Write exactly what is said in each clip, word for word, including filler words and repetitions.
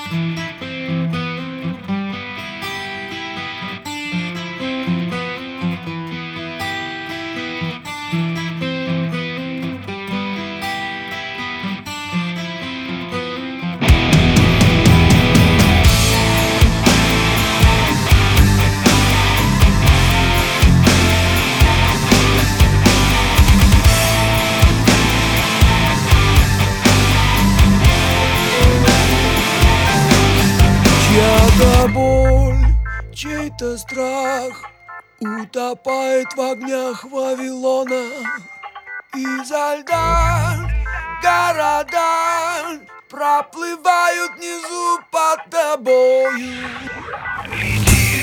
Чья-то боль, чей-то страх утопает в огнях Вавилона. Изо льда города проплывают внизу под тобою. Лети,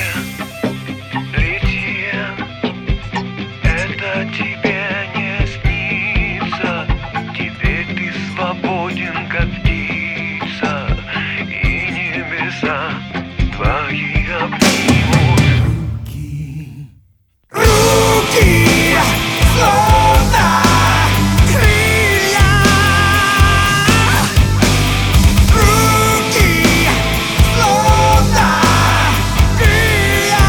лети, это тебе не снится. Теперь ты свободен, как птица, и небеса твои обнимут. Руки, руки, словно крылья. Руки, словно крылья.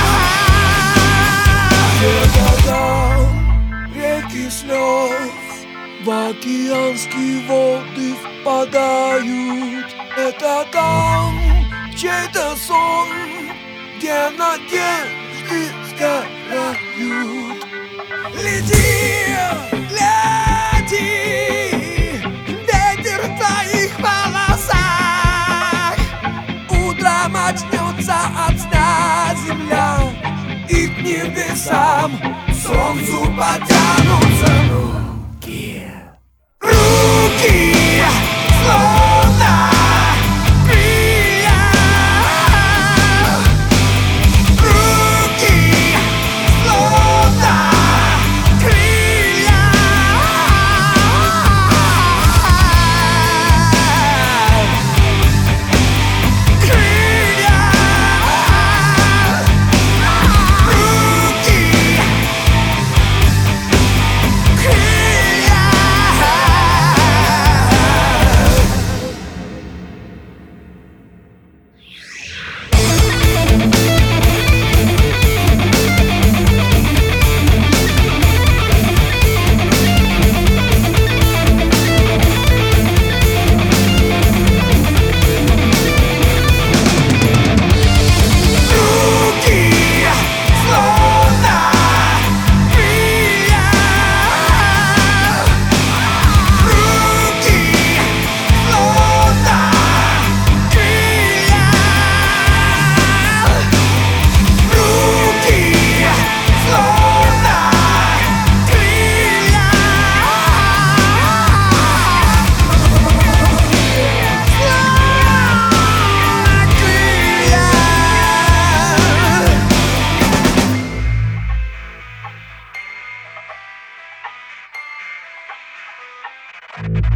Где-то там реки слез в океанские воды впадают. Это там чей-то сон, где надежды сгорают. Лети, лети, ветер в твоих волосах. Утром очнется от сна земля, и к небесам, солнцу потянутся руки. Руки, словно крылья. Руки, словно крылья. Крылья. Руки, крылья. Руки, словно крылья. Руки, словно крылья. Руки, словно крылья. Крылья.